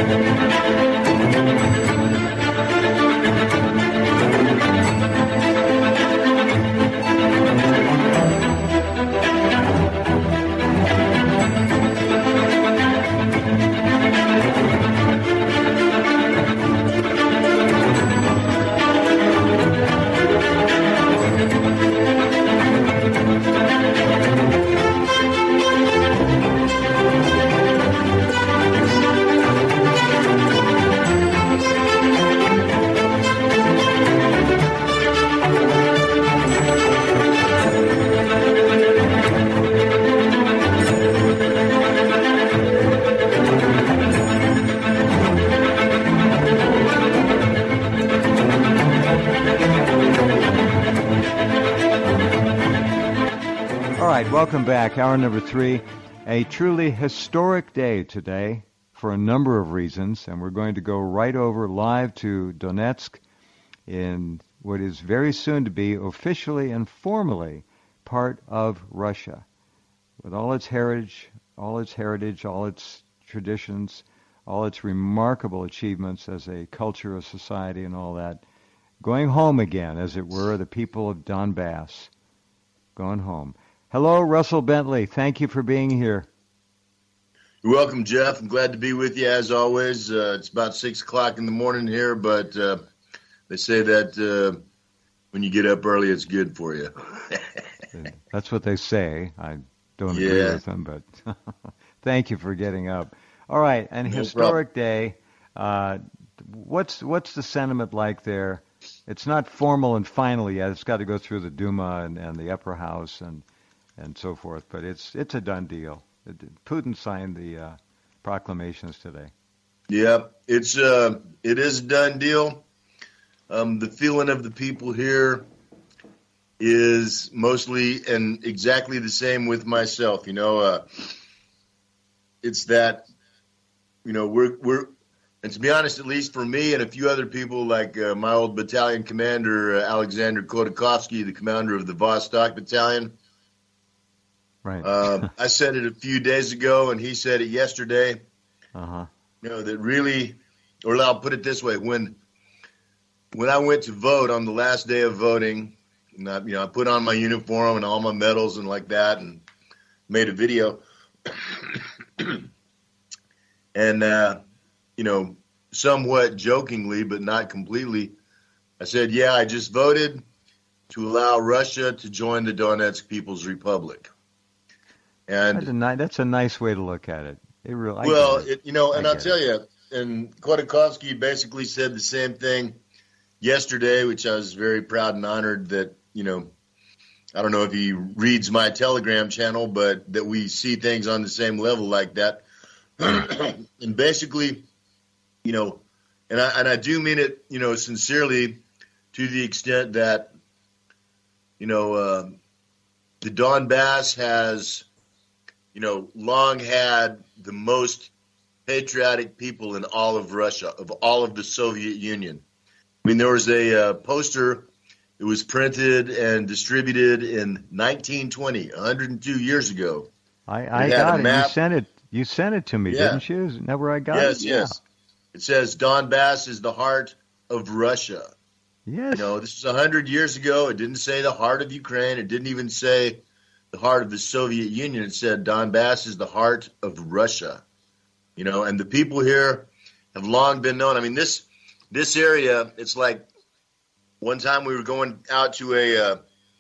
Welcome back. Hour number 3. A truly historic day today for a number of reasons, and we're going to go right over live to Donetsk in what is very soon to be officially and formally part of Russia. With all its heritage, all its traditions, all its remarkable achievements as a culture, a society, and all that, going home again, as it were, the people of Donbass going home. Hello, Russell Bentley. Thank you for being here. You're welcome, Jeff. I'm glad to be with you as always. It's about 6 o'clock in the morning here, but they say that when you get up early, it's good for you. That's what they say. I don't agree with them, but thank you for getting up. All right, and historic day. What's the sentiment like there? It's not formal and final yet. It's got to go through the Duma and the upper house and so forth, but it's a done deal. Putin signed the proclamations today. Yeah, it is a done deal. The feeling of the people here is mostly and exactly the same with myself. It's that, we're and to be honest, at least for me and a few other people, like my old battalion commander, Alexander Khodakovsky, the commander of the Vostok Battalion. Right. I said it a few days ago, and he said it yesterday. Uh-huh. That really, or I'll put it this way: when I went to vote on the last day of voting, and I put on my uniform and all my medals and like that, and made a video, and somewhat jokingly, but not completely, I said, "Yeah, I just voted to allow Russia to join the Donetsk People's Republic." And that's a nice way to look at it. And I'll tell you, and Khodakovsky basically said the same thing yesterday, which I was very proud and honored that, I don't know if he reads my Telegram channel, but that we see things on the same level like that. And basically, and I do mean it, sincerely, to the extent that, the Donbass has, long had the most patriotic people in all of Russia, of all of the Soviet Union. I mean, there was a poster that was printed and distributed in 1920, 102 years ago. I got it. You sent it to me, didn't you? Isn't that where I got it? Yes. It says Donbass is the heart of Russia. Yes. This was 100 years ago. It didn't say the heart of Ukraine. It didn't even say the heart of the Soviet Union. It said Donbass is the heart of Russia. And the people here have long been known. I mean, this area, it's like one time we were going out to a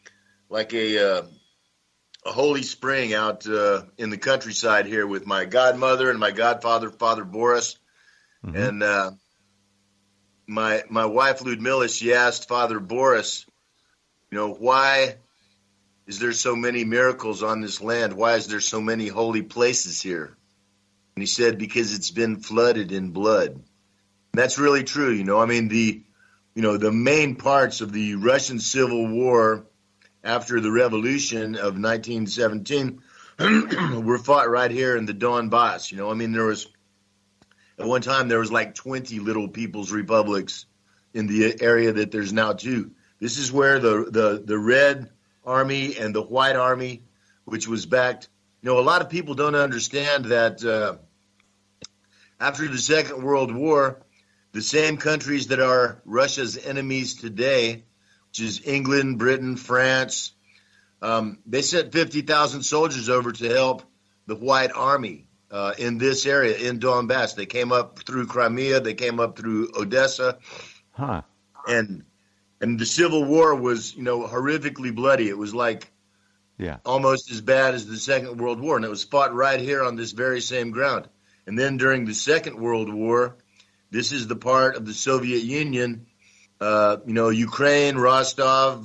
holy spring out in the countryside here with my godmother and my godfather, Father Boris. Mm-hmm. And my wife, Ludmila, she asked Father Boris, why is there so many miracles on this land? Why is there so many holy places here? And he said, because it's been flooded in blood. And that's really true. I mean, the main parts of the Russian Civil War after the revolution of 1917 were fought right here in the Donbass. I mean, at one time there was like 20 little people's republics in the area that there's now 2. This is where the Red Army and the White Army, which was backed. A lot of people don't understand that after the Second World War, the same countries that are Russia's enemies today, which is England, Britain, France, they sent 50,000 soldiers over to help the White Army in this area, in Donbass. They came up through Crimea. They came up through Odessa. Huh. And the Civil War was, horrifically bloody. It was like almost as bad as the Second World War. And it was fought right here on this very same ground. And then during the Second World War, this is the part of the Soviet Union, Ukraine, Rostov,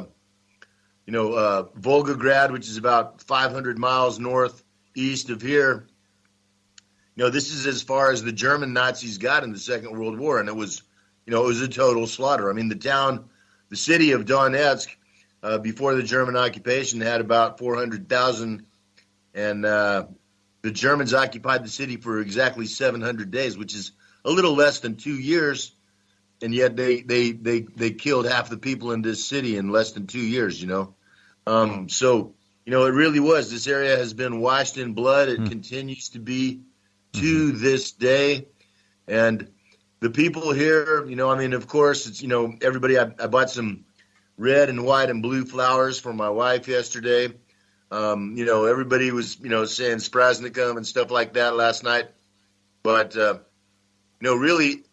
Volgograd, which is about 500 miles northeast of here. This is as far as the German Nazis got in the Second World War, and it was a total slaughter. I mean, the city of Donetsk, before the German occupation, had about 400,000, and the Germans occupied the city for exactly 700 days, which is a little less than 2 years, and yet they killed half the people in this city in less than 2 years. So it really was. This area has been washed in blood. It continues to be to this day, and the people here, of course, it's everybody. I bought some red and white and blue flowers for my wife yesterday. Everybody was saying Spraznikum and stuff like that last night, but really,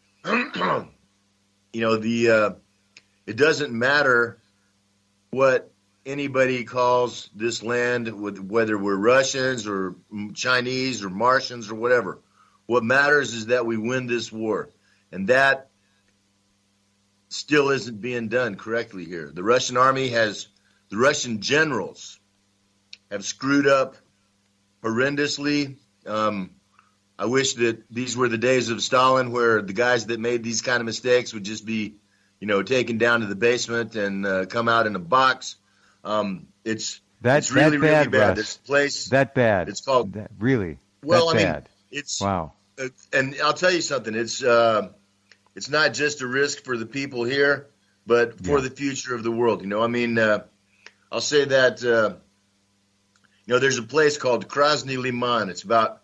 it doesn't matter what anybody calls this land, whether we're Russians or Chinese or Martians or whatever. What matters is that we win this war, and that still isn't being done correctly here. The Russian generals have screwed up horrendously. I wish that these were the days of Stalin, where the guys that made these kind of mistakes would just be, taken down to the basement and come out in a box. It's really, really bad. Russ. This place that bad. It's called really. Well, bad. It's wow. And I'll tell you something. It's not just a risk for the people here, but for the future of the world. I'll say that. There's a place called Krasny Liman. It's about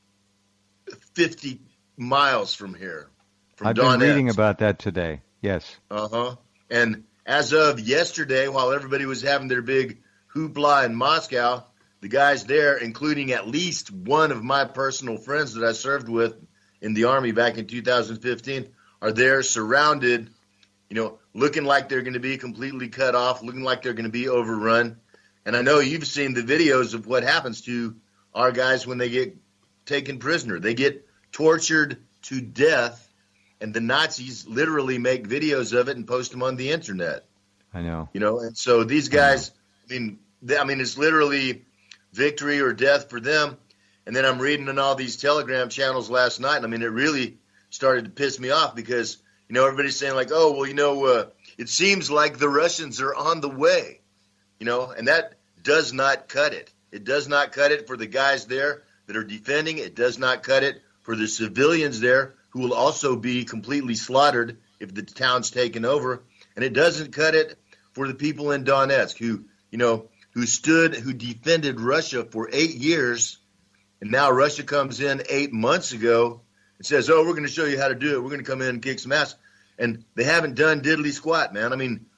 50 miles from here. I've been reading about that today. Yes. And as of yesterday, while everybody was having their big hoopla in Moscow, the guys there, including at least one of my personal friends that I served with in the Army back in 2015, are there surrounded, looking like they're going to be completely cut off, looking like they're going to be overrun. And I know you've seen the videos of what happens to our guys when they get taken prisoner. They get tortured to death, and the Nazis literally make videos of it and post them on the internet. I know. And so these guys, it's literally victory or death for them. And then I'm reading on all these Telegram channels last night, and it really started to piss me off because, everybody's saying like, oh, well, it seems like the Russians are on the way. And that does not cut it. It does not cut it for the guys there that are defending. It does not cut it for the civilians there who will also be completely slaughtered if the town's taken over. And it doesn't cut it for the people in Donetsk who defended Russia for 8 years. And now Russia comes in 8 months ago and says, oh, we're going to show you how to do it. We're going to come in and kick some ass. And they haven't done diddly squat, man.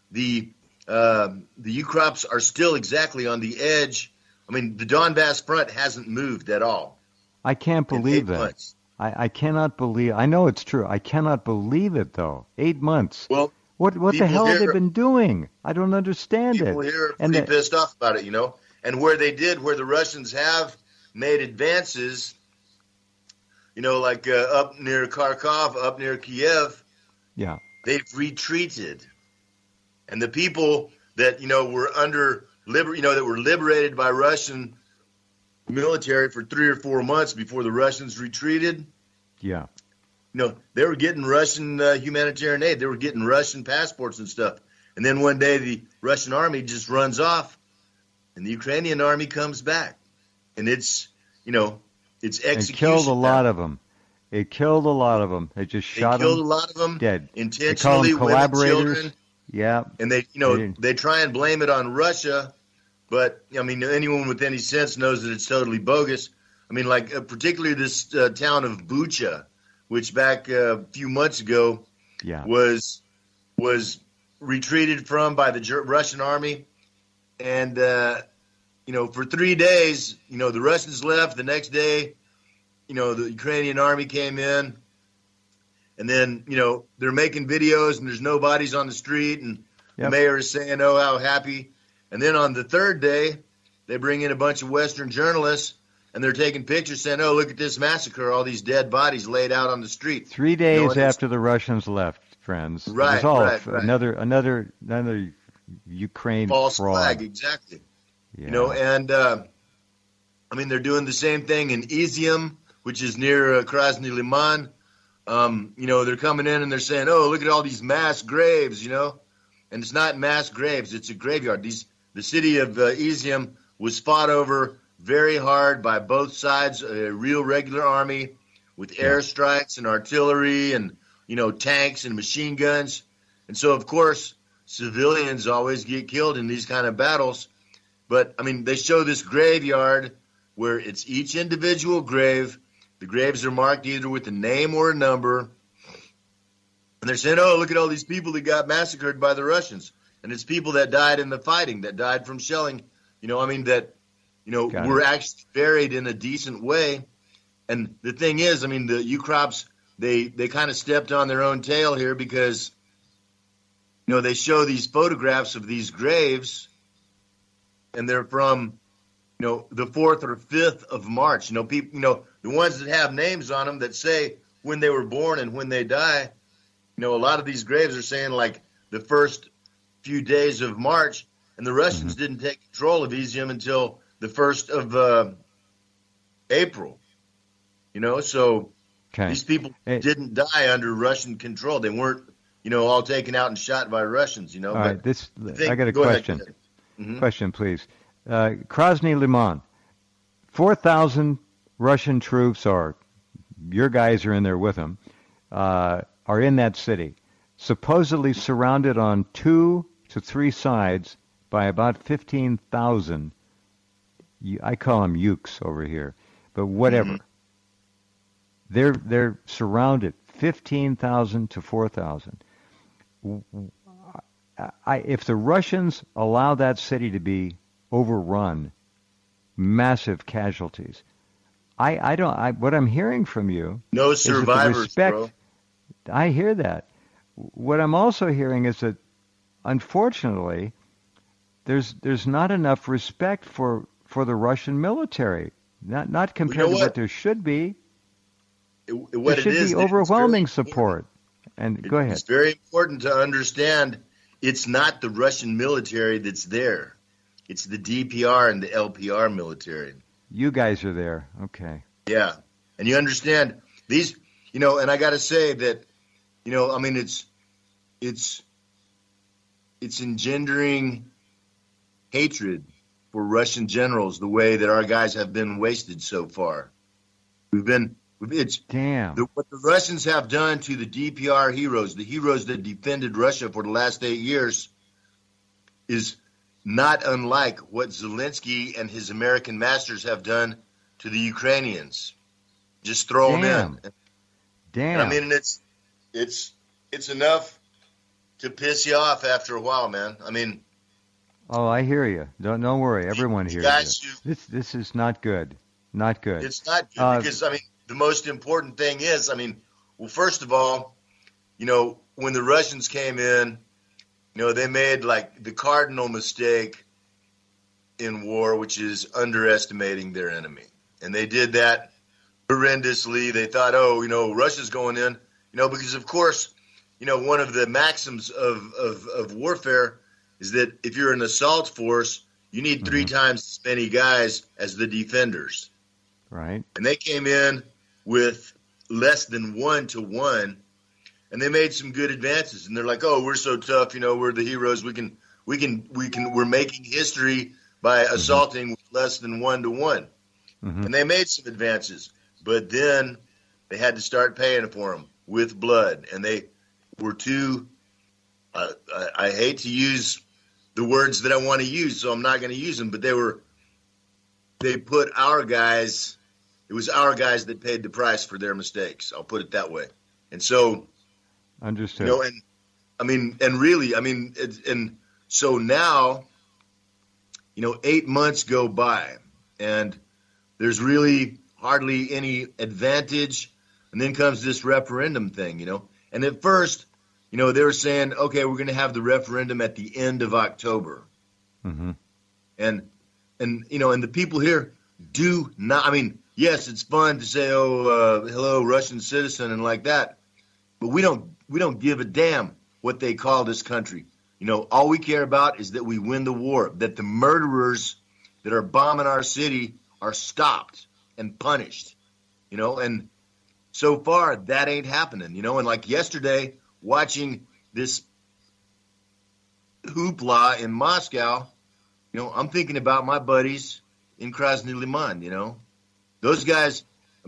The U-Crops are still exactly on the edge. The Donbass front hasn't moved at all. I can't believe that. I cannot believe. I know it's true. I cannot believe it, though. 8 months. Well, what the hell have they been doing? I don't understand it. People here are pretty pissed off about it, And where the Russians have made advances, like up near Kharkov, up near Kiev, they've retreated. And the people that, that were liberated by Russian military for 3 or 4 months before the Russians retreated. Yeah. They were getting Russian humanitarian aid. They were getting Russian passports and stuff. And then one day the Russian army just runs off and the Ukrainian army comes back. And it's execution. It killed a lot of them. It killed a lot of them. They just shot them. They killed a lot of them. Dead. Intentionally, they call them collaborators. Women, children. Yeah. And they try and blame it on Russia, but anyone with any sense knows that it's totally bogus. I mean, like particularly this town of Bucha, which back a few months ago was retreated from by the Russian army. And, for 3 days, the Russians left. The next day, the Ukrainian army came in. And then, they're making videos and there's no bodies on the street. And the mayor is saying, oh, how happy. And then on the third day, they bring in a bunch of Western journalists and they're taking pictures saying, oh, look at this massacre, all these dead bodies laid out on the street. 3 days after the Russians left, friends. Right, it was all right. Another Ukraine false fraud. flag, exactly. Yeah. And they're doing the same thing in Izium, which is near Krasny Liman. They're coming in and they're saying, oh, look at all these mass graves, and it's not mass graves, it's a graveyard. The city of Izium was fought over very hard by both sides, a real regular army with airstrikes and artillery and, tanks and machine guns. And so, of course, civilians always get killed in these kind of battles. But, they show this graveyard where it's each individual grave. The graves are marked either with a name or a number. And they're saying, oh, look at all these people that got massacred by the Russians. And it's people that died in the fighting, that died from shelling, were actually buried in a decent way. And the thing is, the UCROPs, they kind of stepped on their own tail here because, they show these photographs of these graves and they're from, the 4th or 5th of March. People, the ones that have names on them that say when they were born and when they die, a lot of these graves are saying like the first few days of March, and the Russians didn't take control of Izium until the 1st of April. So these people didn't die under Russian control. They weren't, all taken out and shot by Russians. All right, I got a question. Question, please. Krasny Liman, 4,000 Russian troops, or your guys are in there with them, are in that city, supposedly surrounded on 2 to 3 sides by about 15,000. I call them ukes over here, but whatever. They're surrounded, 15,000 to 4,000. If the Russians allow that city to be overrun, massive casualties. What I'm hearing from you, no survivors, is respect, bro. I hear that. What I'm also hearing is that, unfortunately, there's not enough respect for the Russian military. Not compared to what there should be. There should be overwhelming support. And go ahead. It's very important to understand it's not the Russian military that's there. It's the DPR and the LPR military. You guys are there. Okay. Yeah. And you understand these, and I got to say that, it's engendering hatred for Russian generals the way that our guys have been wasted so far. What the Russians have done to the DPR heroes, the heroes that defended Russia for the last 8 years, is not unlike what Zelensky and his American masters have done to the Ukrainians. Just throw them in. Damn. It's enough to piss you off after a while, man. Oh, I hear you. Don't worry. Everyone hears you. This is not good. Not good. It's not good because, the most important thing is, first of all, when the Russians came in, they made like the cardinal mistake in war, which is underestimating their enemy. And they did that horrendously. They thought, Russia's going in, because of course, one of the maxims of warfare is that if you're an assault force, you need 3 times as many guys as the defenders. Right. And they came in with less than 1 to 1, and they made some good advances. And they're like, "Oh, we're so tough, we're the heroes. We're making history by assaulting with less than 1 to 1." And they made some advances, but then they had to start paying for them with blood, and they were too. I hate to use the words that I want to use, so I'm not going to use them. But they put our guys it was our guys that paid the price for their mistakes. I'll put it that way. And so, understood. And so now, 8 months go by, and there's really hardly any advantage. And then comes this referendum thing, And at first, they were saying, okay, we're going to have the referendum at the end of October. Mm-hmm. And the people here do not, yes, it's fun to say, hello, Russian citizen and like that. But we don't give a damn what they call this country. All we care about is that we win the war, that the murderers that are bombing our city are stopped and punished, and so far that ain't happening, and like yesterday watching this hoopla in Moscow, I'm thinking about my buddies in Krasny Liman, those guys,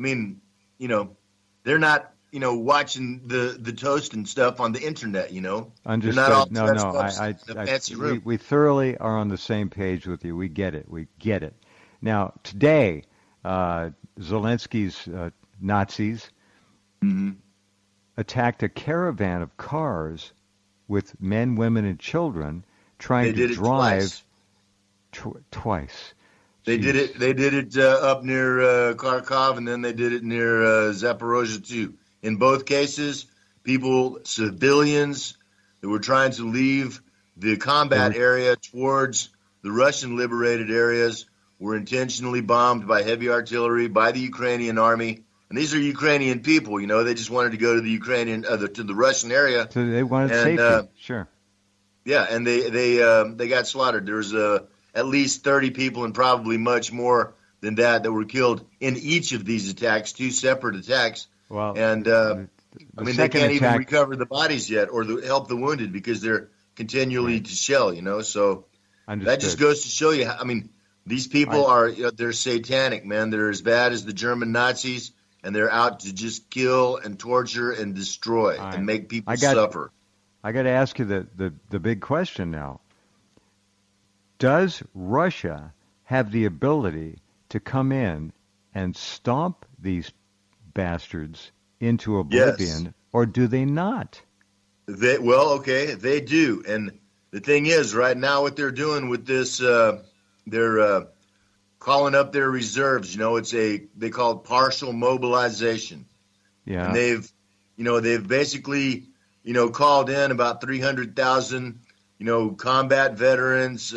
they're not, watching the toast and stuff on the internet, Understood. They're not all fancy room. We thoroughly are on the same page with you. We get it. Now, today, Zelensky's Nazis attacked a caravan of cars with men, women, and children trying to drive twice. They did it up near Kharkov, and then they did it near Zaporozhye too. In both cases, civilians that were trying to leave the combat area towards the Russian liberated areas were intentionally bombed by heavy artillery by the Ukrainian army. And these are Ukrainian people, they just wanted to go to the Ukrainian, to the Russian area. So they wanted safety, sure. Yeah, and they got slaughtered. There was at least 30 people and probably much more than that were killed in each of these attacks, 2 separate attacks. Well, and they can't even recover the bodies yet or help the wounded because they're continually to shell, So understood. That just goes to show you, these people they're satanic, man. They're as bad as the German Nazis, and they're out to just kill and torture and destroy and make people suffer. I got to ask you the big question now. Does Russia have the ability to come in and stomp these bastards into oblivion, or do they not? They do. And the thing is, right now, what they're doing with this, they're calling up their reserves. They call it partial mobilization. Yeah. And they've basically, called in about 300,000, combat veterans,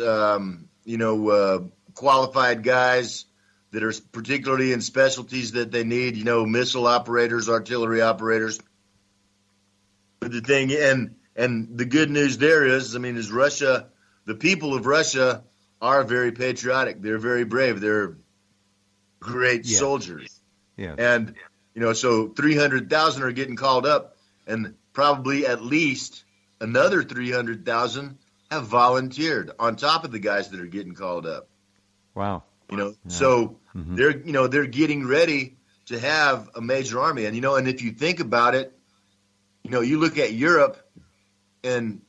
qualified guys that are particularly in specialties that they need, missile operators, artillery operators. But the thing, and the good news there is Russia, the people of Russia are very patriotic. They're very brave. They're great soldiers. Yeah. And, so 300,000 are getting called up, and probably at least another 300,000 have volunteered on top of the guys that are getting called up. Wow. So they're getting ready to have a major army. And, and if you think about it, you look at Europe and,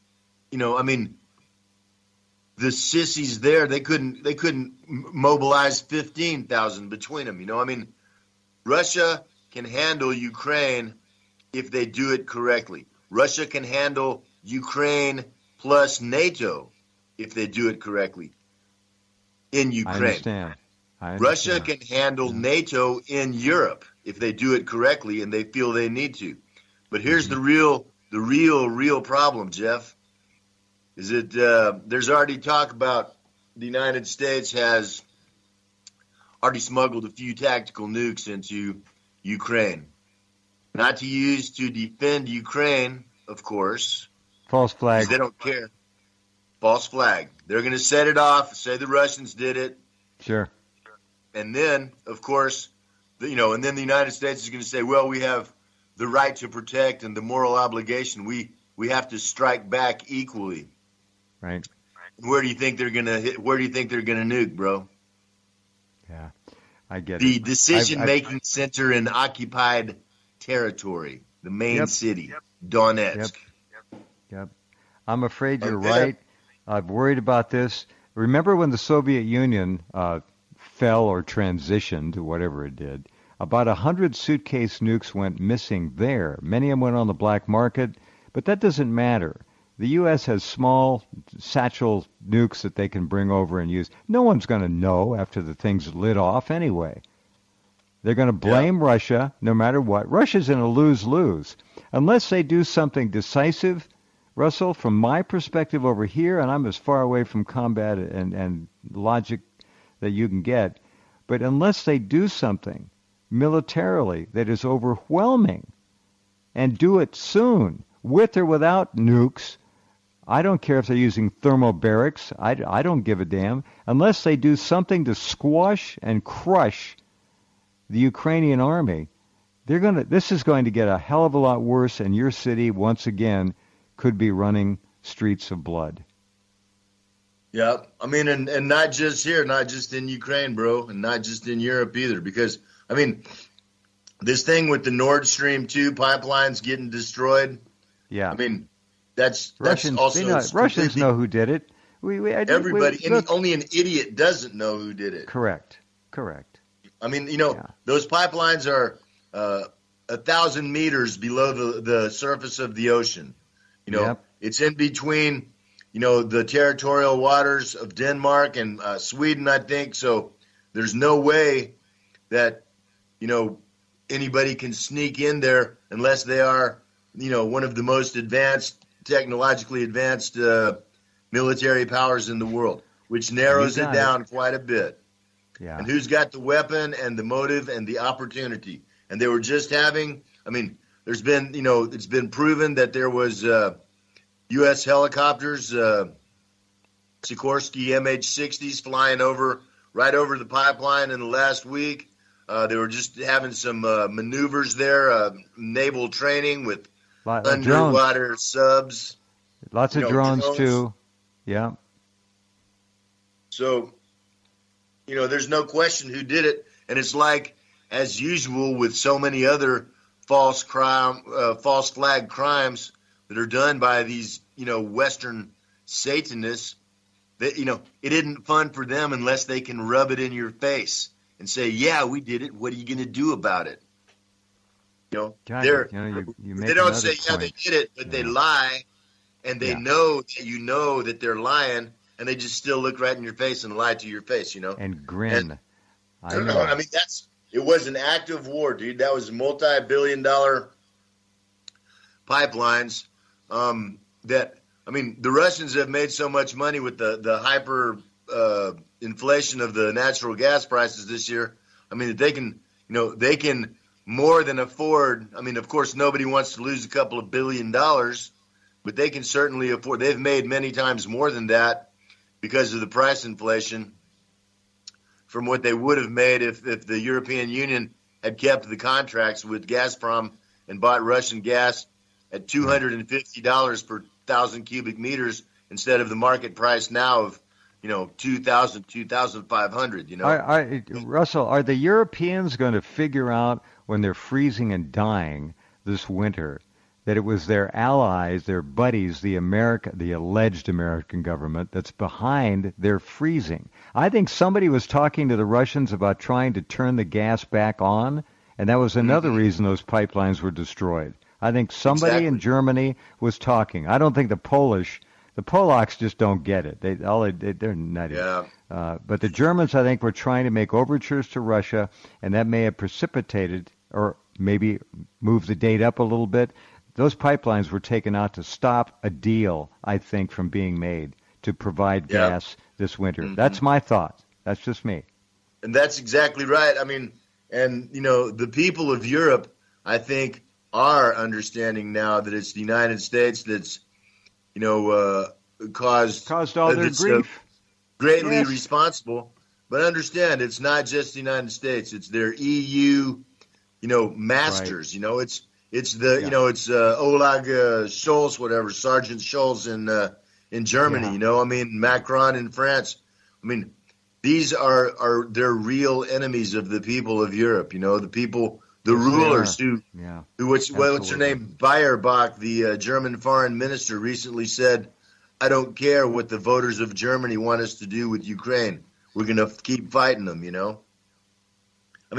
the sissies there, they couldn't mobilize 15,000 between them. Russia can handle Ukraine if they do it correctly. Russia can handle Ukraine plus NATO if they do it correctly in Ukraine. I understand. Russia can handle NATO in Europe if they do it correctly and they feel they need to. But here's the real problem, Jeff, is that there's already talk about the United States has already smuggled a few tactical nukes into Ukraine. Not to use to defend Ukraine, of course. False flag. They don't care. False flag. They're going to set it off, say the Russians did it. Sure. And then, of course, and then the United States is going to say, well, we have the right to protect and the moral obligation. We have to strike back equally. Right. Where do you think they're going to hit? Where do you think they're going to nuke, bro? Yeah, I get the it. The decision-making center in occupied territory, the main city, Donetsk. Yep. I'm afraid you're right. I've worried about this. Remember when the Soviet Union fell or transitioned to whatever it did? About 100 suitcase nukes went missing there. Many of them went on the black market, but that doesn't matter. The U.S. has small satchel nukes that they can bring over and use. No one's going to know after the thing's lit off anyway. They're going to blame Russia no matter what. Russia's in a lose-lose. Unless they do something decisive, Russell, from my perspective over here, and I'm as far away from combat and logic that you can get, but unless they do something militarily that is overwhelming and do it soon, with or without nukes, I don't care if they're using thermobarics. I don't give a damn. Unless they do something to squash and crush the Ukrainian army, this is going to get a hell of a lot worse, and your city, once again, could be running streets of blood. Yeah, I mean, and not just here, not just in Ukraine, bro, and not just in Europe either, because, I mean, this thing with the Nord Stream 2 pipelines getting destroyed, I mean, that's Russians know who did it. Everybody, only an idiot doesn't know who did it. Correct. I mean, those pipelines are 1,000 meters below the surface of the ocean. It's in between, the territorial waters of Denmark and Sweden, I think. So there's no way that, anybody can sneak in there unless they are, one of the most technologically advanced military powers in the world, which narrows it down quite a bit. Yeah. And who's got the weapon and the motive and the opportunity? And they were just having, there's been, it's been proven that there was U.S. helicopters, Sikorsky MH-60s flying right over the pipeline in the last week. They were just having some maneuvers there, naval training with underwater subs. Lots of drones too. Yeah. So, there's no question who did it. And it's like, as usual with so many other false flag crimes that are done by these, Western Satanists, that, it isn't fun for them unless they can rub it in your face and say, yeah, we did it. What are you going to do about it? They don't say, yeah, they did it, but they lie, and they know that that they're lying, and they just still look right in your face and lie to your face, And grin. I know. I mean, it was an active war, dude. That was multi-billion-dollar pipelines. The Russians have made so much money with the hyper inflation of the natural gas prices this year. That they can more than afford. Of course, nobody wants to lose a couple of $1 billion, but they can certainly afford. They've made many times more than that because of the price inflation from what they would have made if the European Union had kept the contracts with Gazprom and bought Russian gas at $250 per 1,000 cubic meters instead of the market price now of, 2,000, 2,500, Russell, are the Europeans going to figure out when they're freezing and dying this winter that it was their allies, their buddies, the alleged American government that's behind their freezing? I think somebody was talking to the Russians about trying to turn the gas back on, and that was another reason those pipelines were destroyed. I think somebody in Germany was talking. I don't think the Polacks just don't get it. They're nutty. Yeah. But the Germans, I think, were trying to make overtures to Russia, and that may have precipitated or maybe moved the date up a little bit. Those pipelines were taken out to stop a deal, I think, from being made to provide gas this winter. Mm-hmm. That's my thought. That's just me. And that's exactly right. The people of Europe, I think, are understanding now that it's the United States that's, caused all their grief. Greatly responsible. But understand, it's not just the United States; it's their EU, masters. Right. It's Olaf Scholz, whatever, Sergeant Scholz in Germany. Macron in France. These are their real enemies of the people of Europe. The people. The rulers what's her name? Bayerbach, the German foreign minister, recently said, I don't care what the voters of Germany want us to do with Ukraine. We're going to keep fighting them,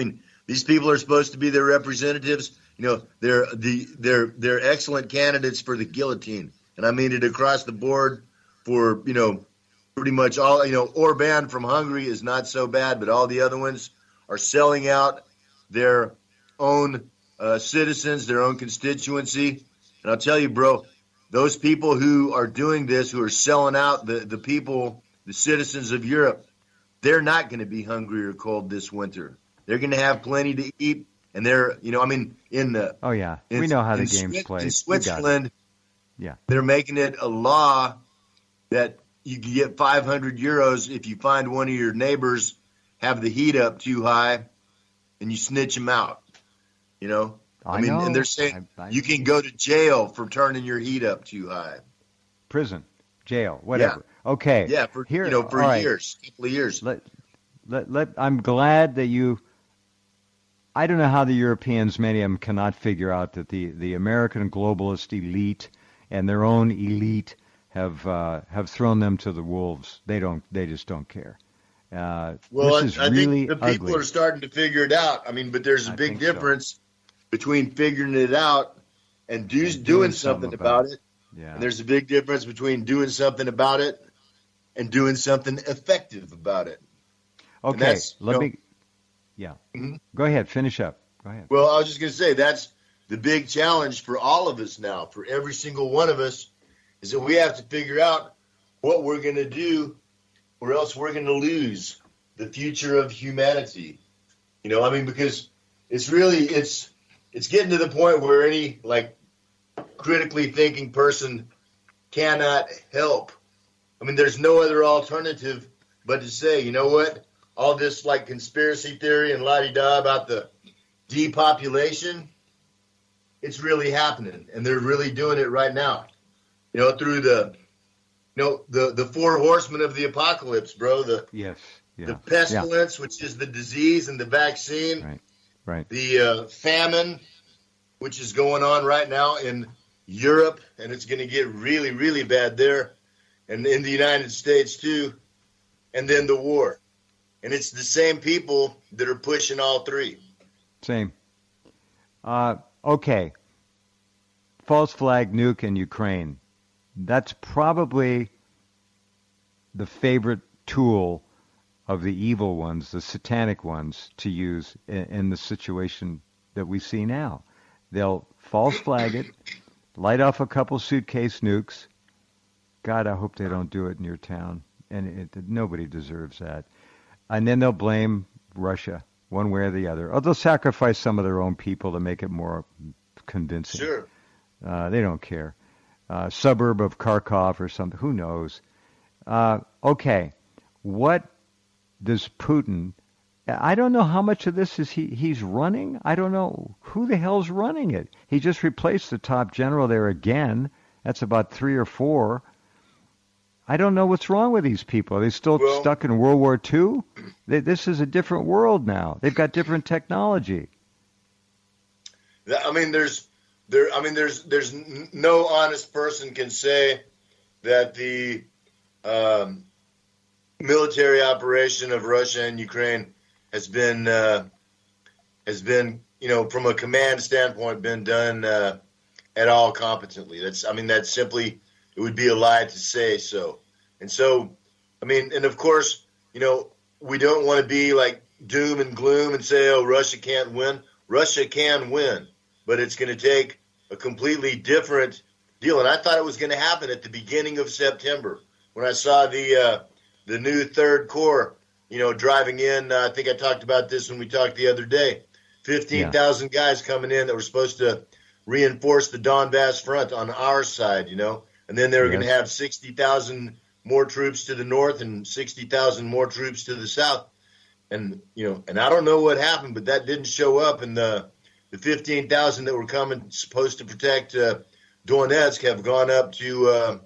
These people are supposed to be their representatives. You know, they're excellent candidates for the guillotine, and I mean it across the board for, you know, pretty much all. You know, Orban from Hungary is not so bad, but all the other ones are selling out their own citizens, their own constituency. And I'll tell you, bro, those people who are doing this, who are selling out the people, the citizens of Europe, they're not going to be hungry or cold this winter. They're going to have plenty to eat. And they're, you know, I mean, we know how the game's played. In Switzerland, yeah, they're making it a law that you can get 500 euros if you find one of your neighbors have the heat up too high and you snitch them out. You know, I mean, and they're saying you can go to jail for turning your heat up too high. Prison, jail, whatever. Yeah. Okay. Yeah, for years, a couple of years. I'm glad that you. I don't know how the Europeans, many of them, cannot figure out that the American globalist elite and their own elite have thrown them to the wolves. They just don't care. Well, this is I really think the people ugly. are starting to figure it out. I mean, but there's a big difference between figuring it out and doing something about it. Yeah. And there's a big difference between doing something about it and doing something effective about it. Okay, Go ahead, finish up. Go ahead. Well, I was just going to say that's the big challenge for all of us now, for every single one of us, is that we have to figure out what we're going to do, or else we're going to lose the future of humanity. You know, I mean, because it's getting to the point where any like critically thinking person cannot help. I mean, there's no other alternative but to say, you know what? All this like conspiracy theory and la-di-da about the depopulation, it's really happening, and they're really doing it right now. You know, through the four horsemen of the apocalypse, bro. The pestilence, which is the disease, and the vaccine. Right. The famine, which is going on right now in Europe, and it's going to get really, really bad there, and in the United States too. And then the war. And it's the same people that are pushing all three. Same. Okay. False flag nuke in Ukraine. That's probably the favorite tool of the evil ones, the satanic ones, to use in the situation that we see now. They'll false flag it, light off a couple suitcase nukes. God, I hope they don't do it in your town. And nobody deserves that. And then they'll blame Russia one way or the other. Or they'll sacrifice some of their own people to make it more convincing. Sure. They don't care. Suburb of Kharkov or something. Who knows? Okay. What does Putin... I don't know how much of this is he's running. I don't know who the hell's running it. He just replaced the top general there again. That's about 3 or 4. I don't know what's wrong with these people. Are they still stuck in World War II? This is a different world now. They've got different technology. I mean, there's no honest person can say that the military operation of Russia and Ukraine has been, you know, from a command standpoint, been done at all competently. That's simply, it would be a lie to say so. And so, I mean, and of course, you know, we don't want to be like doom and gloom and say, oh, Russia can't win. Russia can win, but it's going to take a completely different deal. And I thought it was going to happen at the beginning of September when I saw the new Third Corps, you know, driving in. I think I talked about this when we talked the other day. 15,000 guys coming in that were supposed to reinforce the Donbass front on our side, you know, and then they were going to have 60,000 more troops to the north and 60,000 more troops to the south. And, you know, and I don't know what happened, but that didn't show up. And the 15,000 that were coming, supposed to protect Donetsk, have gone up to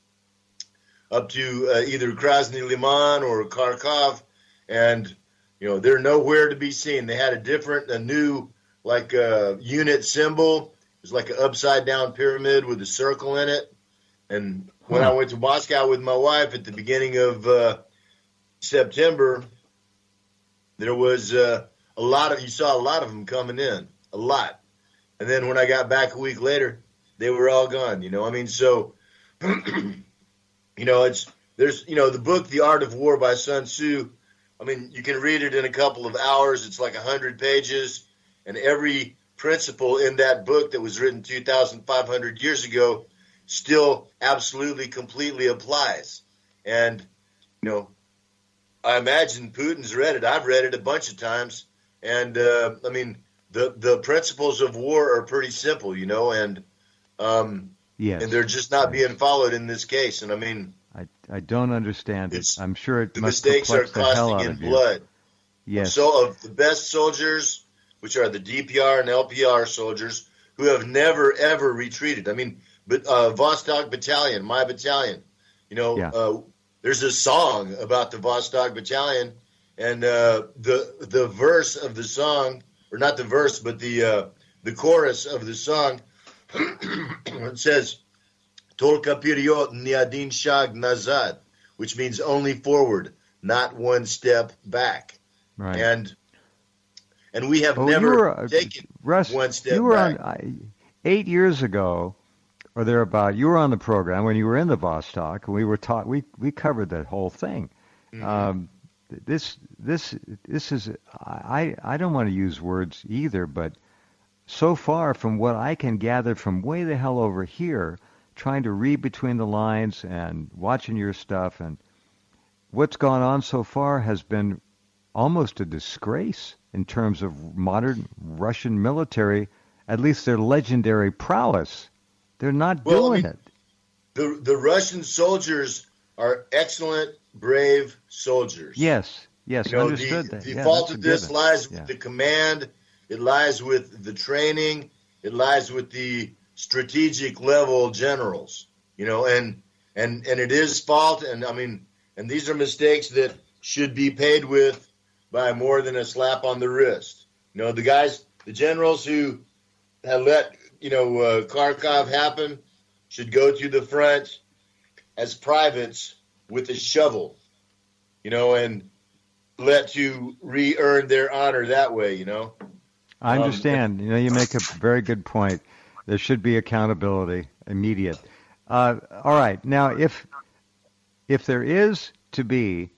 either Krasny Liman or Kharkov. And, you know, they're nowhere to be seen. They had a new, like, unit symbol. It was like an upside down pyramid with a circle in it. And when I went to Moscow with my wife at the beginning of September, there was a you saw a lot of them coming in, a lot. And then when I got back a week later, they were all gone, you know. I mean, so, you know, there's, you know, the book, The Art of War by Sun Tzu. I mean, you can read it in a couple of hours. It's like 100 pages. And every principle in that book that was written 2,500 years ago still absolutely, completely applies. And, you know, I imagine Putin's read it. I've read it a bunch of times. And, I mean, the principles of war are pretty simple, you know, and yes, and they're just not being followed in this case. And I mean, I don't understand it. I'm sure it the must mistakes are perplex the hell costing out in of you. blood. Yes. So of the best soldiers, which are the DPR and LPR soldiers, who have never ever retreated. I mean, but Vostok Battalion, my battalion, you know, there's a song about the Vostok Battalion, and the verse of the song, or not the verse, but the chorus of the song, it says, Tolka Period Niadin Shag Nazad, which means only forward, not one step back. Right. And we have never taken Russ, one step you were back. On, 8 years ago, or thereabout, you were on the program when you were in the Vostok, and we were taught. We covered that whole thing. Mm-hmm. This is. I don't want to use words either, but so far from what I can gather from way the hell over here, trying to read between the lines and watching your stuff, and what's gone on so far has been almost a disgrace in terms of modern Russian military, at least their legendary prowess. They're not doing it. The Russian soldiers are excellent, brave soldiers. Yes, you know, understood that. The yeah, fault of this lies with the command. It lies with the training. It lies with the strategic level generals. You know, and it is fault. And I mean, and these are mistakes that should be paid with by more than a slap on the wrist. You know, the generals who have let, you know, Kharkov happen should go to the front as privates with a shovel, you know, and let you re-earn their honor that way, you know. I understand. You know, you make a very good point. There should be accountability, immediate. All right. Now, if there is to be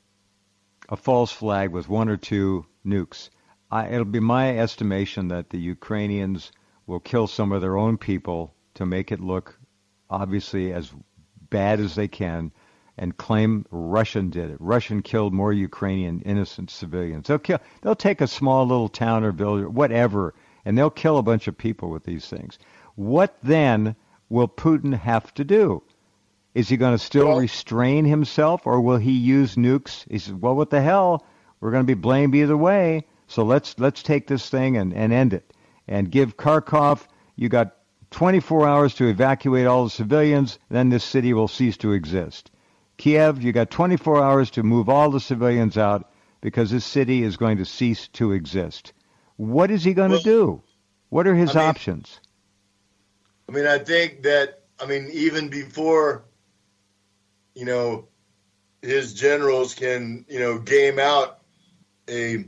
a false flag with one or two nukes, it'll be my estimation that the Ukrainians will kill some of their own people to make it look obviously as bad as they can and claim Russian did it. Russian killed more Ukrainian innocent civilians. They'll take a small little town or village or whatever, and they'll kill a bunch of people with these things. What then will Putin have to do? Is he going to still restrain himself, or will he use nukes? He says, well, what the hell? We're going to be blamed either way, so let's take this thing and end it. And give Kharkov, you got 24 hours to evacuate all the civilians, then this city will cease to exist. Kiev, you got 24 hours to move all the civilians out because this city is going to cease to exist. What is he going to do? What are his options? I mean, I think that, even before, you know, his generals can, you know, game out a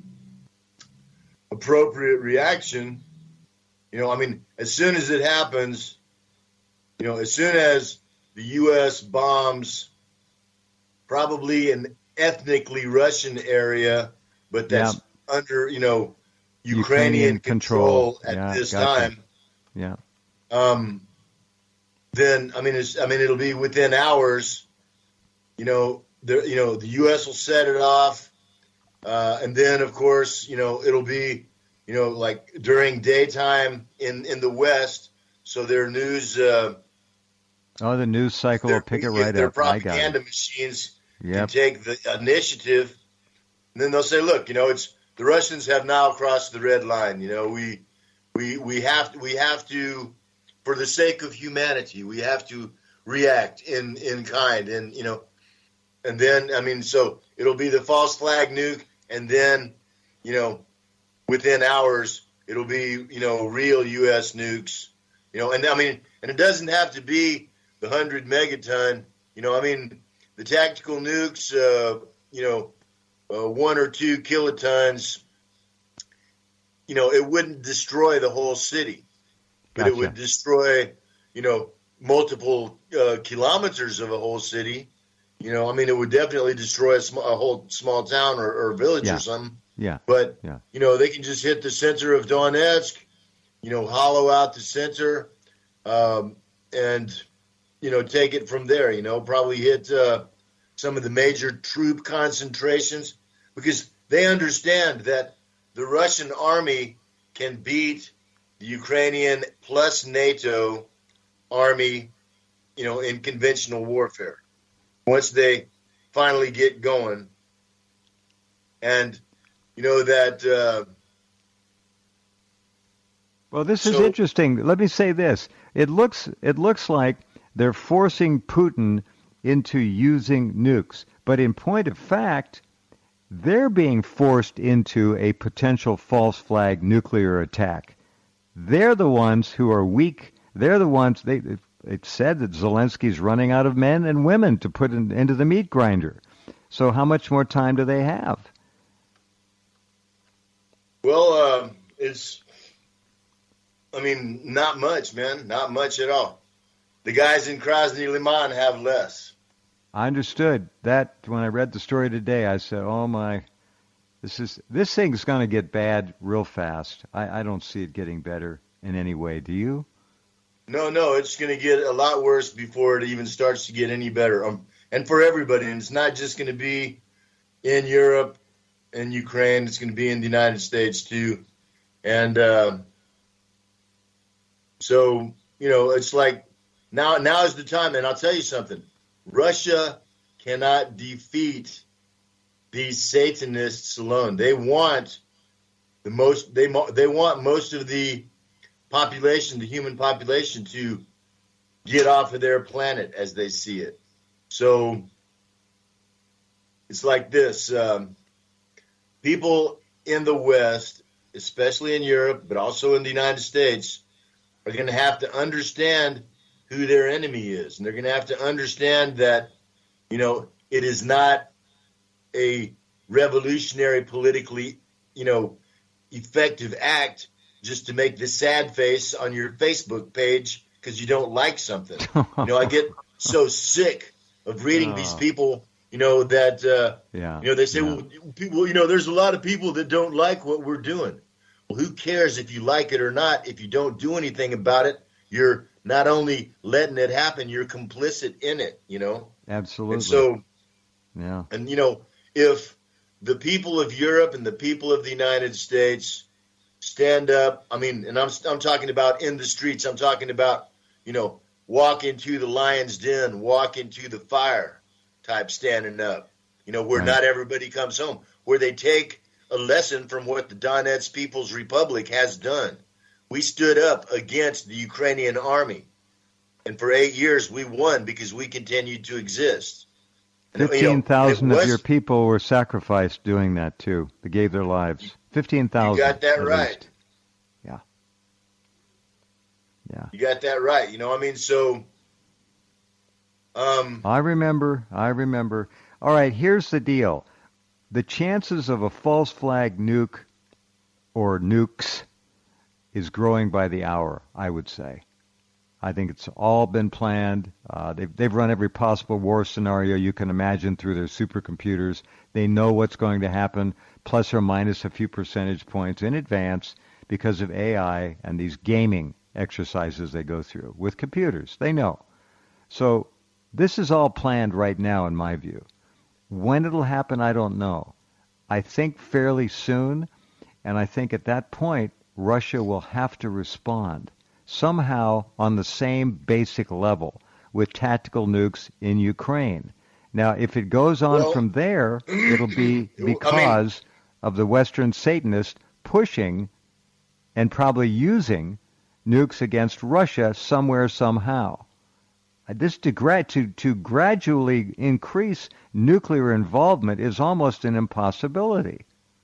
appropriate reaction, you know, as soon as it happens, you know, as soon as the U.S. bombs probably an ethnically Russian area, but that's under, you know, Ukrainian control at this time. Yeah. Then it'll be within hours. You know, the U.S. will set it off, and then of course, you know, it'll be, you know, like during daytime in the West, so their news. The news cycle will pick it right their up. propaganda machines can take the initiative, and then they'll say, "Look, you know, the Russians have now crossed the red line. You know, we have to, for the sake of humanity, we have to react in kind, and you know, and then so it'll be the false flag nuke, and then, you know, within hours it'll be, you know, real U.S. nukes, you know, and and it doesn't have to be the 100 megaton, you know, the tactical nukes, you know, 1 or 2 kilotons, it wouldn't destroy the whole city, but Gotcha. it would destroy, multiple kilometers of a whole city. I mean, it would definitely destroy a whole small town or village or something. Yeah. But, Yeah. They can just hit the center of Donetsk, hollow out the center, and, take it from there, probably hit some of the major troop concentrations, because they understand that the Russian army can beat the Ukrainian plus NATO army, in conventional warfare once they finally get going. And, that... Well, this is interesting. Let me say this. It looks like they're forcing Putin into using nukes. But in point of fact, they're being forced into a potential false flag nuclear attack. They're the ones who are weak. They're the ones, it's said that Zelensky's running out of men and women to put into the meat grinder. So how much more time do they have? Well, not much, man. Not much at all. The guys in Krasny Liman have less. I understood that when I read the story today. I said, "Oh my, this thing's going to get bad real fast." I don't see it getting better in any way. Do you? No, it's going to get a lot worse before it even starts to get any better. And for everybody, and it's not just going to be in Europe and Ukraine. It's going to be in the United States too. And so it's like now is the time. And I'll tell you something. Russia cannot defeat these Satanists alone. They want the most. They want most of the population, the human population, to get off of their planet as they see it. So it's like this. People in the West, especially in Europe, but also in the United States, are going to have to understand who their enemy is. And they're going to have to understand that, it is not a revolutionary, politically, effective act just to make the sad face on your Facebook page because you don't like something. I get so sick of reading these people, that, they say, well, people, there's a lot of people that don't like what we're doing. Well, who cares if you like it or not? If you don't do anything about it, you're not only letting it happen, you're complicit in it, Absolutely. And so, yeah. And, if the people of Europe and the people of the United States stand up, and I'm talking about in the streets, I'm talking about, walk into the lion's den, walk into the fire type standing up, where not everybody comes home, where they take a lesson from what the Donetsk People's Republic has done. We stood up against the Ukrainian army, and for 8 years we won because we continued to exist. 15,000 of your people were sacrificed doing that too. They gave their lives. 15,000. You got that right. Least. Yeah. Yeah. You got that right. So. I remember. All right, here's the deal. The chances of a false flag nuke or nukes is growing by the hour, I would say. I think it's all been planned. They've run every possible war scenario you can imagine through their supercomputers. They know what's going to happen, plus or minus a few percentage points in advance because of AI and these gaming exercises they go through with computers. They know. So this is all planned right now, in my view. When it'll happen, I don't know. I think fairly soon, and I think at that point, Russia will have to respond somehow on the same basic level with tactical nukes in Ukraine. Now, if it goes on from there, it'll be because of the Western Satanists pushing and probably using nukes against Russia somewhere, somehow. This to gradually increase nuclear involvement is almost an impossibility.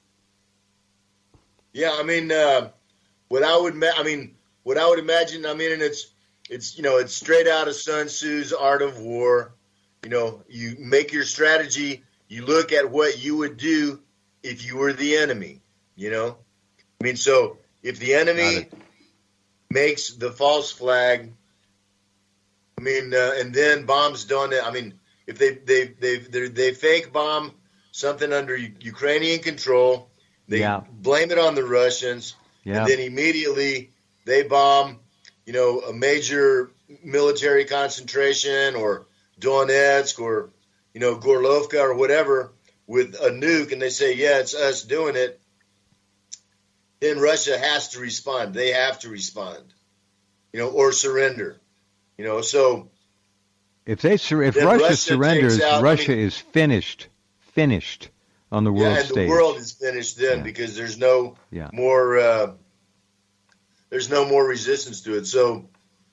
Yeah, what I would imagine, and it's straight out of Sun Tzu's Art of War. You make your strategy. You look at what you would do if you were the enemy. I mean, so if the enemy makes the false flag, I mean, and then bombs Donetsk, I mean, if they fake bomb something under Ukrainian control, they blame it on the Russians, and then immediately they bomb, a major military concentration or Donetsk or, Gorlovka or whatever with a nuke, and they say, yeah, it's us doing it. Then Russia has to respond. They have to respond, or surrender, so. If Russia surrenders, Russia is finished on the world stage. And the world is finished then because there's no more resistance to it. So,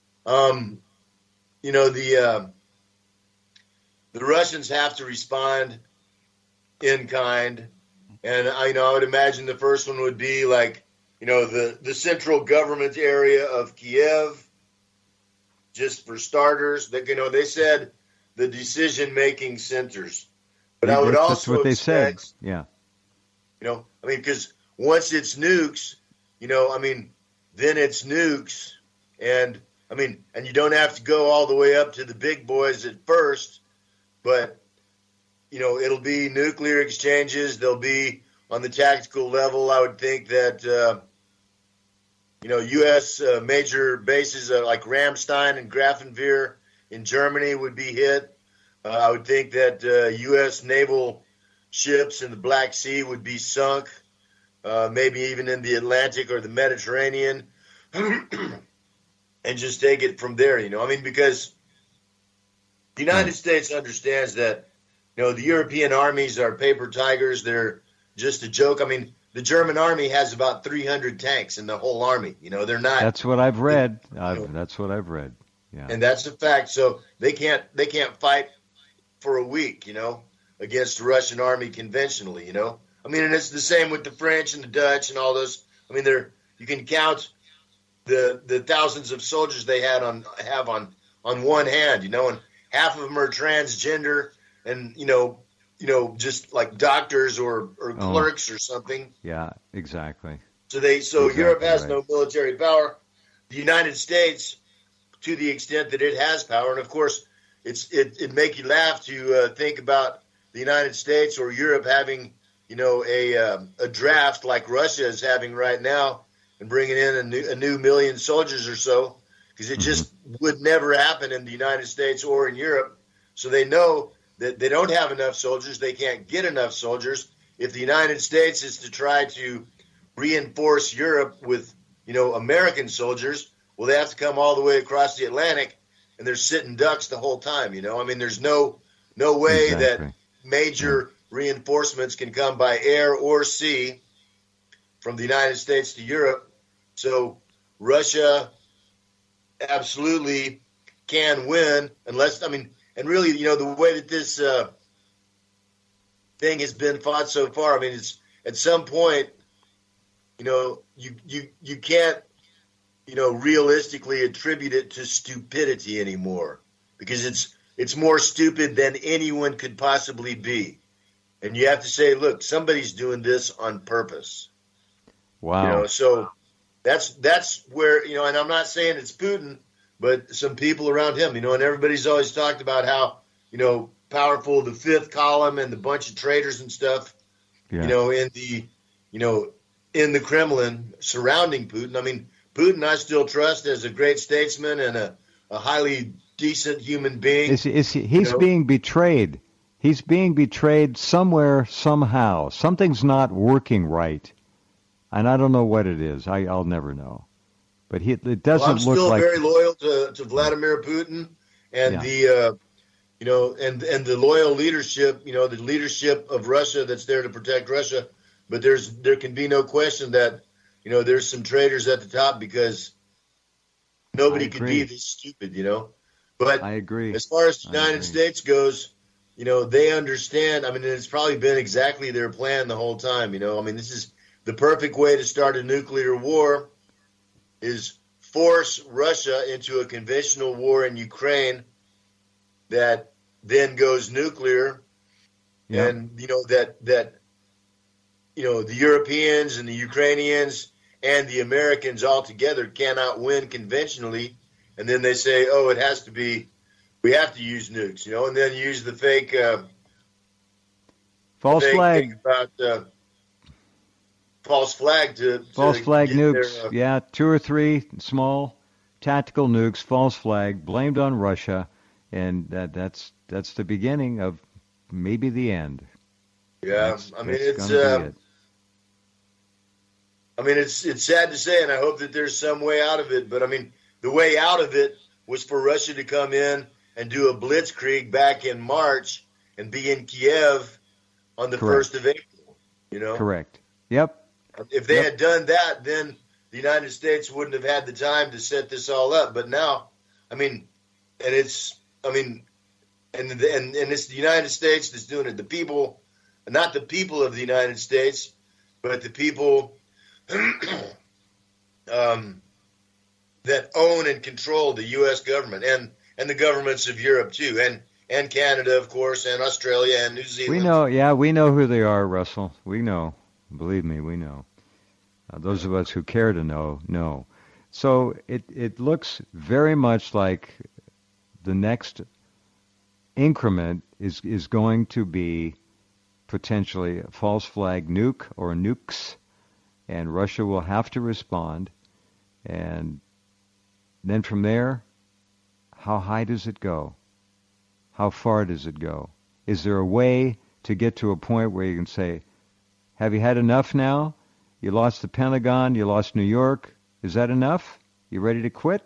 the Russians have to respond in kind, and I would imagine the first one would be like, the central government area of Kiev. Just for starters, that they said the decision-making centers, but I would also what they expect, said. Yeah. Because once it's nukes, then it's nukes, and you don't have to go all the way up to the big boys at first, but it'll be nuclear exchanges. They'll be on the tactical level. I would think that. U.S. Major bases like Ramstein and Grafenwehr in Germany would be hit. I would think that U.S. naval ships in the Black Sea would be sunk, maybe even in the Atlantic or the Mediterranean, and just take it from there, because the United States understands that, the European armies are paper tigers. They're just a joke. The German army has about 300 tanks in the whole army. They're not. That's what I've read. That's what I've read. Yeah. And that's a fact. So they can't fight for a week, against the Russian army conventionally, and it's the same with the French and the Dutch and all those. You can count the thousands of soldiers they have on one hand, and half of them are transgender and, just like doctors or clerks or something. Yeah, exactly. So Europe has no military power. The United States, to the extent that it has power, and of course, it'd make you laugh to think about the United States or Europe having, a draft like Russia is having right now and bringing in a new million soldiers or so, because it just would never happen in the United States or in Europe. So they know that they don't have enough soldiers. They can't get enough soldiers. If the United States is to try to reinforce Europe with, American soldiers, well, they have to come all the way across the Atlantic, and they're sitting ducks the whole time. There's no way that major reinforcements can come by air or sea from the United States to Europe. So Russia absolutely can win unless, and really, the way that this thing has been fought so far, it's at some point, you can't, realistically attribute it to stupidity anymore, because it's more stupid than anyone could possibly be. And you have to say, look, somebody's doing this on purpose. Wow. So that's where, and I'm not saying it's Putin, but some people around him, and everybody's always talked about how, powerful the fifth column and the bunch of traitors and stuff, in the Kremlin surrounding Putin. Putin I still trust as a great statesman and a highly decent human being. He's being betrayed. He's being betrayed somewhere, somehow. Something's not working right. And I don't know what it is. I'll never know. But it doesn't look like... I'm still very loyal to Vladimir Putin and the loyal leadership, the leadership of Russia that's there to protect Russia. But there can be no question that, there's some traitors at the top, because nobody could be this stupid, But I agree. As far as the United States goes, they understand. It's probably been exactly their plan the whole time. This is the perfect way to start a nuclear war, is force Russia into a conventional war in Ukraine that then goes nuclear. Yep. And, the Europeans and the Ukrainians and the Americans all together cannot win conventionally, and then they say, oh, it has to be, we have to use nukes, you know, and then use the fake false flag thing about false flag to flag get nukes. their, 2 or 3 small tactical nukes, false flag, blamed on Russia, and that's the beginning of maybe the end. Yeah, I mean it's it's sad to say, and I hope that there's some way out of it. But I mean, the way out of it was for Russia to come in and do a blitzkrieg back in March and be in Kiev on the 1st of April. You know, correct. Yep. If they had done that, then the United States wouldn't have had the time to set this all up. But now, I mean, and it's, I mean, and it's the United States that's doing it. The people, not the people of the United States, but the people that own and control the U.S. government and the governments of Europe too, and Canada, of course, and Australia and New Zealand. We know who they are, Russell. We know. Believe me, we know. Those of us who care to know. So it looks very much like the next increment is going to be potentially a false flag nuke or nukes, and Russia will have to respond. And then from there, how high does it go? How far does it go? Is there a way to get to a point where you can say, have you had enough now? You lost the Pentagon, you lost New York. Is that enough? You ready to quit?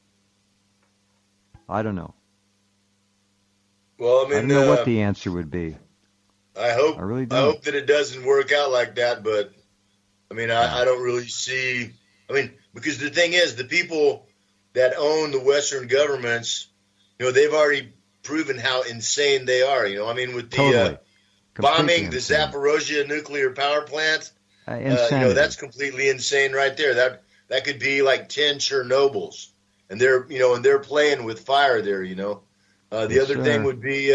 I don't know. Well, I mean, I don't know what the answer would be. I really don't. I hope that it doesn't work out like that, but I mean, I don't really see. I mean, because the thing is, the people that own the Western governments, you know, they've already proven how insane they are. You know, I mean, with the bombing the Zaporozhye nuclear power plant, you know, that's completely insane right there. That could be like 10 Chernobyls, and they're playing with fire there. You know, the other thing would be,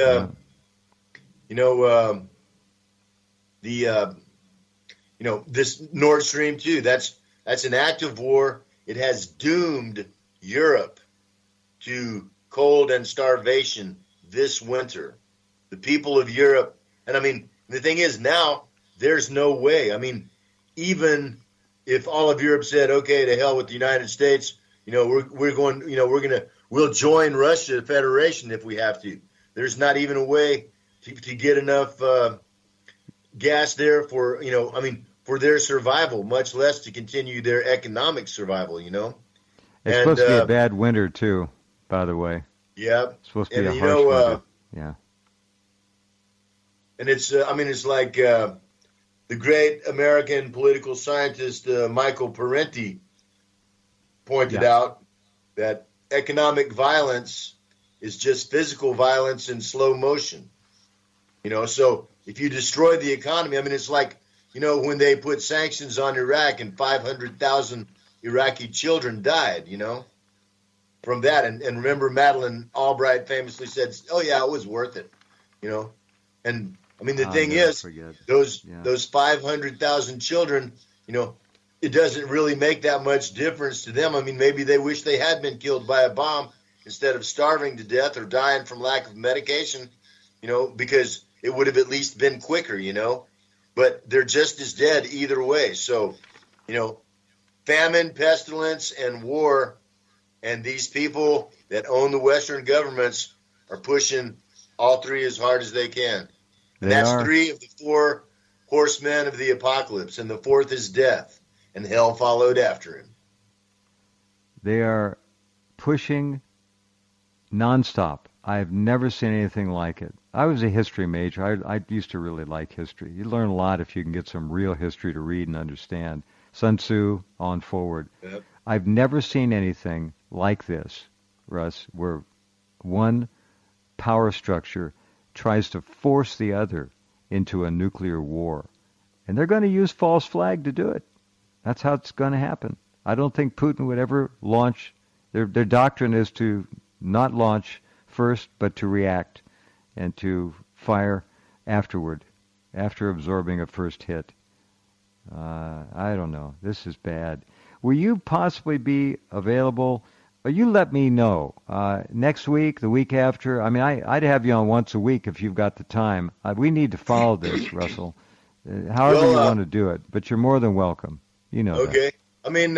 this Nord Stream 2. That's an active war. It has doomed Europe to cold and starvation this winter. The people of Europe, and I mean, the thing is now there's no way. I mean, even if all of Europe said, okay, to hell with the United States, you know, we'll join Russia Federation if we have to. There's not even a way to get enough gas there for, for their survival, much less to continue their economic survival, you know. It's supposed to be a bad winter too, by the way. Yeah. It's supposed to be a harsh winter. Yeah. And it's like the great American political scientist Michael Parenti pointed out that economic violence is just physical violence in slow motion. You know, so if you destroy the economy, I mean, it's like, you know, when they put sanctions on Iraq and 500,000 Iraqi children died, you know, from that. And remember, Madeleine Albright famously said, oh, yeah, it was worth it, you know. And I mean, the thing is, those 500,000 children, you know, it doesn't really make that much difference to them. I mean, maybe they wish they had been killed by a bomb instead of starving to death or dying from lack of medication, you know, because it would have at least been quicker, you know. But they're just as dead either way. So, you know, famine, pestilence, and war, and these people that own the Western governments are pushing all three as hard as they can. And that's 3 of the 4 horsemen of the apocalypse, and the 4th is death, and hell followed after him. They are pushing nonstop. I've never seen anything like it. I was a history major. I used to really like history. You learn a lot if you can get some real history to read and understand. Sun Tzu on forward. Yep. I've never seen anything like this, Russ, where one power structure tries to force the other into a nuclear war. And they're going to use false flag to do it. That's how it's going to happen. I don't think Putin would ever launch. Their doctrine is to not launch first, but to react and to fire afterward, after absorbing a first hit. I don't know. This is bad. Will you possibly be available? Or you let me know next week, the week after. I mean, I'd have you on once a week if you've got the time. We need to follow this, Russell. However you want to do it, but you're more than welcome. You know that. Okay. I mean,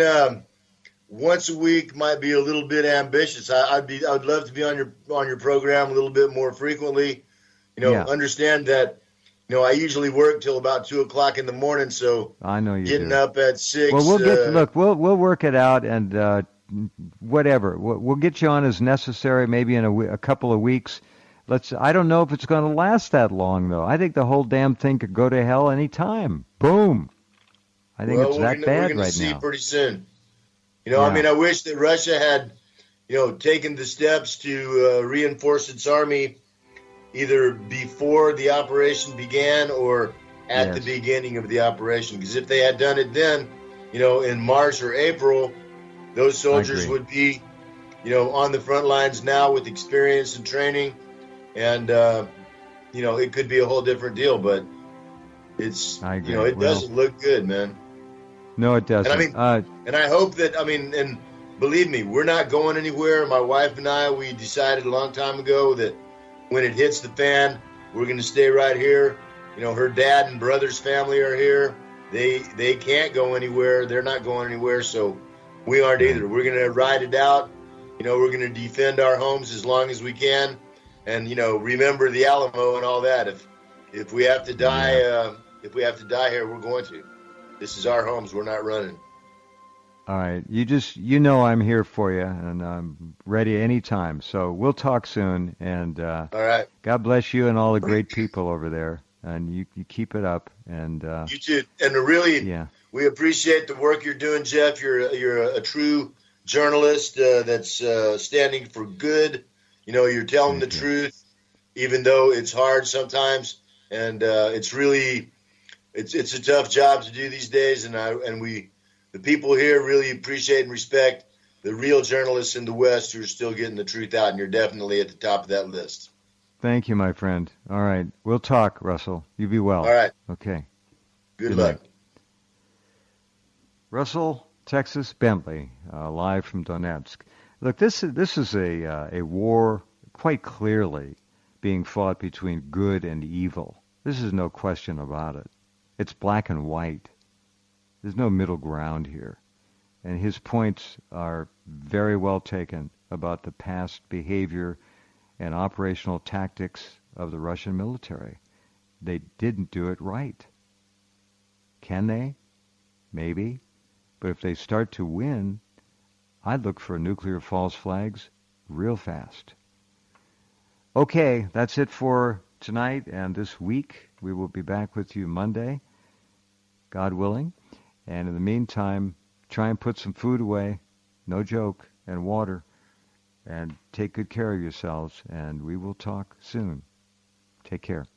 once a week might be a little bit ambitious. I'd love to be on your program a little bit more frequently. Understand that. I usually work till about 2:00 in the morning, so I know you getting do. up at 6. Well, we'll work it out, and whatever we'll get you on as necessary. Maybe in a couple of weeks. I don't know if it's going to last that long, though. I think the whole damn thing could go to hell any time. Boom. I think it's that bad we're gonna right see now. Pretty soon. I mean, I wish that Russia had, taken the steps to reinforce its army either before the operation began or at the beginning of the operation. Because if they had done it then, in March or April, those soldiers would be, on the front lines now with experience and training. And, it could be a whole different deal. But it's, it doesn't look good, man. No, it doesn't. And and I hope that, and believe me, we're not going anywhere. My wife and I, we decided a long time ago that when it hits the fan, we're going to stay right here. Her dad and brother's family are here. They can't go anywhere. They're not going anywhere. So we aren't either. We're going to ride it out. We're going to defend our homes as long as we can. And, remember the Alamo and all that. If we have to die, here, we're going to. This is our homes. We're not running. All right. I'm here for you, and I'm ready anytime. So we'll talk soon. And all right. God bless you and all the great people over there. And you keep it up. And you too. And we appreciate the work you're doing, Jeff. You're a true journalist that's standing for good. You're telling the truth, even though it's hard sometimes. And it's really it's a tough job to do these days. And the people here really appreciate and respect the real journalists in the West who are still getting the truth out, and you're definitely at the top of that list. Thank you, my friend. All right. We'll talk, Russell. You be well. All right. Okay. Good luck. Night. Russell, Texas Bentley, live from Donetsk. Look, this is a war quite clearly being fought between good and evil. This is no question about it. It's black and white. There's no middle ground here. And his points are very well taken about the past behavior and operational tactics of the Russian military. They didn't do it right. Can they? Maybe. But if they start to win, I'd look for nuclear false flags real fast. Okay, that's it for tonight and this week. We will be back with you Monday, God willing. And in the meantime, try and put some food away, no joke, and water, and take good care of yourselves, and we will talk soon. Take care.